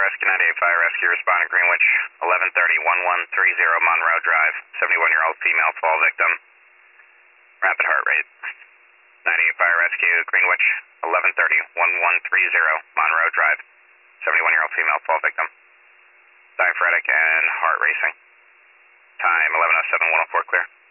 Rescue 98 Fire Rescue, responding Greenwich, 1130-1130 Monroe Drive, 71-year-old female fall victim, rapid heart rate. 98 Fire Rescue, Greenwich, 1130-1130 Monroe Drive, 71-year-old female fall victim, diaphoretic and heart racing. Time 11:07, 104 clear.